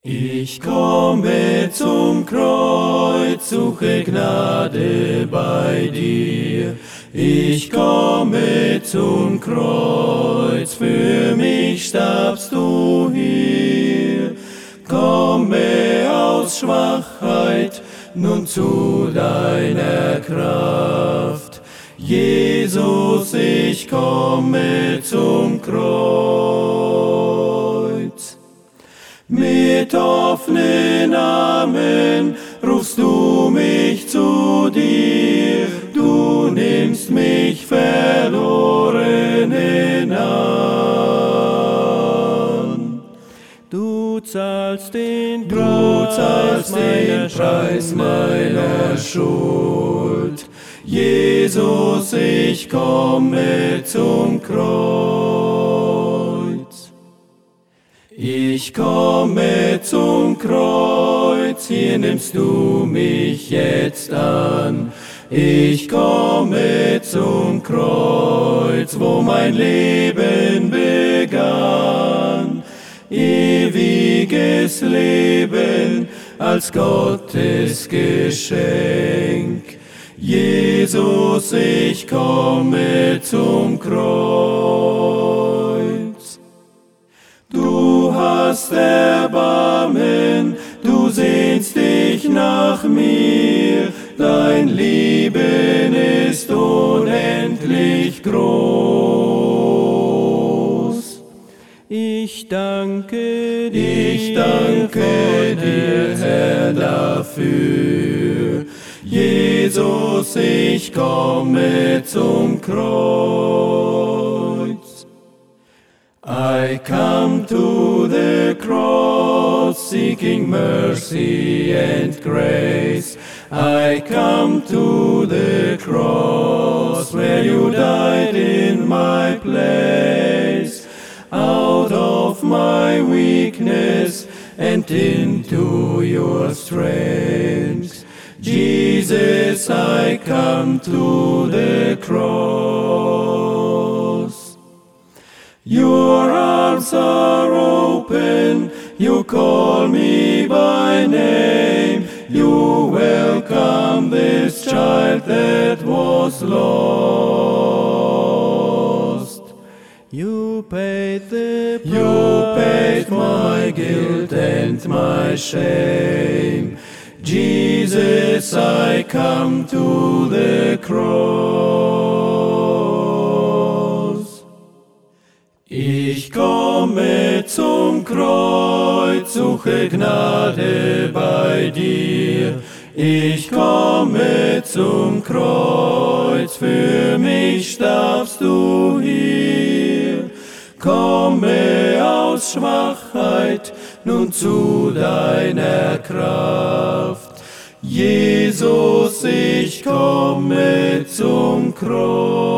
Ich komme zum Kreuz, suche Gnade bei dir. Ich komme zum Kreuz, für mich starbst du hier. Komme aus Schwachheit nun zu deiner Kraft. Jesus, ich komme zum Kreuz. Mit offenen Armen rufst du mich zu dir, du nimmst mich Verlorenen an. Du zahlst den Preis meiner Schuld. Jesus, ich komme zum Kreuz. Ich komme zum Kreuz, hier nimmst du mich jetzt an. Ich komme zum Kreuz, wo mein Leben begann. Ewiges Leben als Gottes Geschenk. Jesus, ich komme zum Kreuz. Du hast Erbarmen, du sehnst dich nach mir, dein Lieben ist unendlich groß. Ich danke dir, Herr, dafür. Jesus, ich komme zum Kreuz. I come to the cross, seeking mercy and grace. I come to the cross, where you died in my place. Out of my weakness and into your strength. Jesus, I come to the cross. Your arms are open, you call me by name, you welcome this child that was lost. You paid the price. You paid my guilt and my shame. Jesus, I come to the cross. Ich komme zum Kreuz, suche Gnade bei dir. Ich komme zum Kreuz, für mich starbst du hier. Komme aus Schwachheit nun zu deiner Kraft. Jesus, ich komme zum Kreuz.